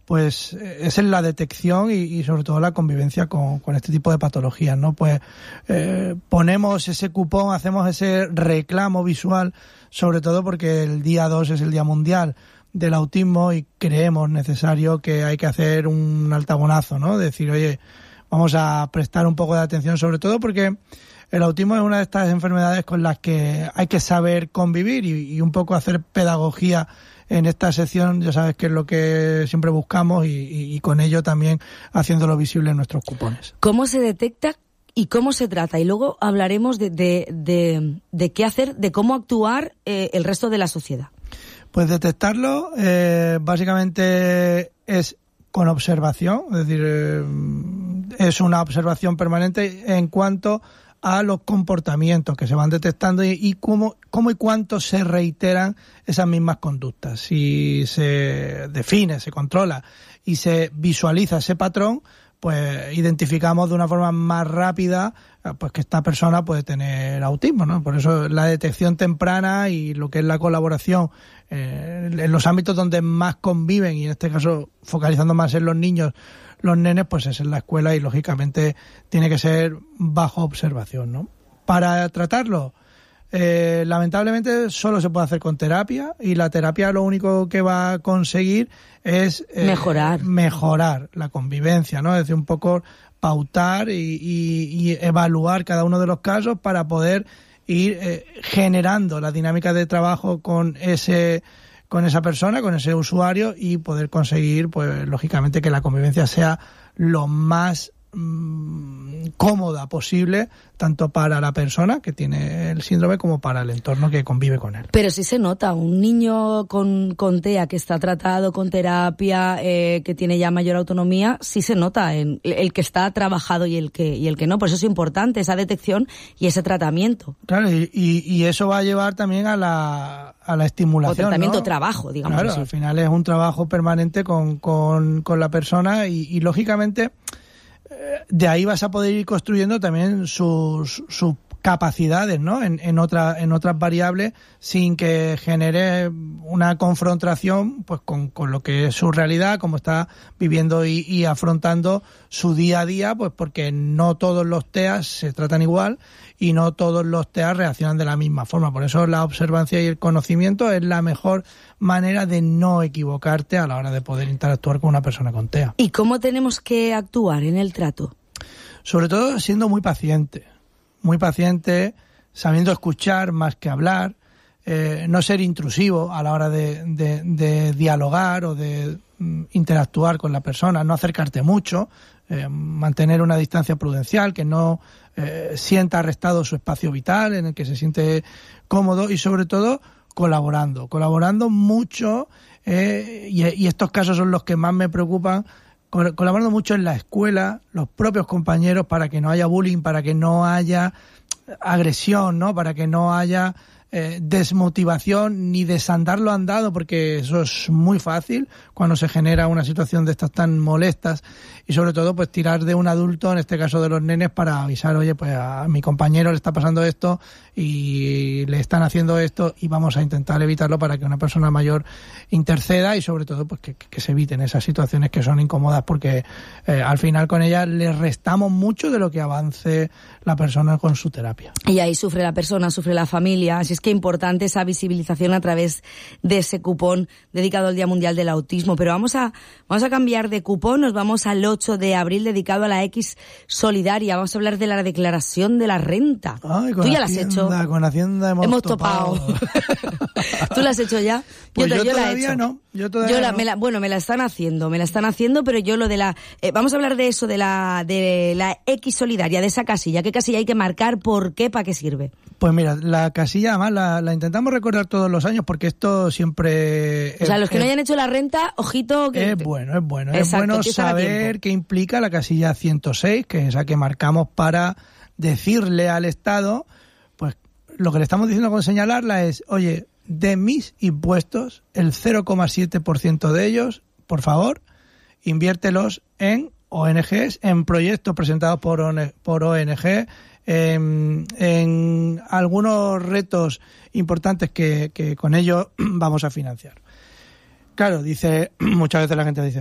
pues es en la detección y sobre todo la convivencia con este tipo de patologías, ¿no? Pues ponemos ese cupón, hacemos ese reclamo visual, sobre todo porque el día 2 es el Día Mundial del Autismo y creemos necesario que hay que hacer un altabonazo, ¿no? Decir, oye, vamos a prestar un poco de atención, sobre todo porque el autismo es una de estas enfermedades con las que hay que saber convivir y un poco hacer pedagogía en esta sección. Ya sabes que es lo que siempre buscamos y con ello también haciéndolo visible en nuestros cupones. ¿Cómo se detecta y cómo se trata? Y luego hablaremos de qué hacer, de cómo actuar el resto de la sociedad. Pues detectarlo básicamente es con observación, es decir, es una observación permanente en cuanto a los comportamientos que se van detectando y cómo y cuánto se reiteran esas mismas conductas. Si se define, se controla y se visualiza ese patrón, pues identificamos de una forma más rápida pues que esta persona puede tener autismo, ¿no? Por eso la detección temprana y lo que es la colaboración en los ámbitos donde más conviven, y en este caso focalizando más en los niños, los nenes, pues es en la escuela y lógicamente tiene que ser bajo observación, ¿no? Para tratarlo, lamentablemente solo se puede hacer con terapia, y la terapia lo único que va a conseguir es mejorar la convivencia, ¿no? Es decir, un poco pautar y evaluar cada uno de los casos para poder ir generando la dinámica de trabajo con esa persona, con ese usuario, y poder conseguir, pues lógicamente, que la convivencia sea lo más cómoda posible, tanto para la persona que tiene el síndrome como para el entorno que convive con él. Pero sí se nota, un niño con TEA que está tratado con terapia, que tiene ya mayor autonomía, sí se nota en el que está trabajado y el que no. Por eso es importante esa detección y ese tratamiento. Claro, y eso va a llevar también a la estimulación, o tratamiento, ¿no? Trabajo, digamos. Claro, así. Al final es un trabajo permanente con la persona y lógicamente de ahí vas a poder ir construyendo también sus capacidades, ¿no? En otras variables, sin que genere una confrontación pues con lo que es su realidad, como está viviendo y afrontando su día a día, pues porque no todos los TEA se tratan igual y no todos los TEA reaccionan de la misma forma. Por eso la observancia y el conocimiento es la mejor manera de no equivocarte a la hora de poder interactuar con una persona con TEA. ¿Y cómo tenemos que actuar en el trato? Sobre todo siendo muy paciente, sabiendo escuchar más que hablar, no ser intrusivo a la hora de dialogar o de interactuar con la persona, no acercarte mucho, mantener una distancia prudencial, que no sienta arrestado su espacio vital, en el que se siente cómodo, y sobre todo colaborando mucho, y estos casos son los que más me preocupan, colaborando mucho en la escuela, los propios compañeros, para que no haya bullying, para que no haya agresión, ¿no? Para que no haya desmotivación ni desandar lo andado, porque eso es muy fácil cuando se genera una situación de estas tan molestas, y sobre todo pues tirar de un adulto, en este caso de los nenes, para avisar, oye, pues a mi compañero le está pasando esto y le están haciendo esto, y vamos a intentar evitarlo para que una persona mayor interceda, y sobre todo pues que se eviten esas situaciones que son incómodas, porque al final con ellas le restamos mucho de lo que avance la persona con su terapia. Y ahí sufre la persona, sufre la familia, así es que importante esa visibilización a través de ese cupón dedicado al Día Mundial del Autismo. Pero vamos a cambiar de cupón, nos vamos al 8 de abril dedicado a la X Solidaria. Vamos a hablar de la declaración de la renta. Ay, ¿Tú ya la has hecho? Con Hacienda hemos topado. ¿Tú la has hecho ya? Pues yo la he todavía hecho. No. Yo todavía no. Me la están haciendo, pero yo lo de la... vamos a hablar de eso, de la X Solidaria, de esa casilla. ¿Qué casilla hay que marcar? ¿Por qué? ¿Para qué sirve? Pues mira, la casilla además la intentamos recordar todos los años, porque esto siempre... O sea, los que no hayan hecho la renta, ojito... que Es bueno. Exacto, es bueno saber qué implica la casilla 106, que es esa que marcamos para decirle al Estado, pues lo que le estamos diciendo con señalarla es, oye, de mis impuestos, el 0,7% de ellos, por favor, inviértelos en ONGs, en proyectos presentados por ONG, en algunos retos importantes que con ello vamos a financiar. Claro, muchas veces la gente dice,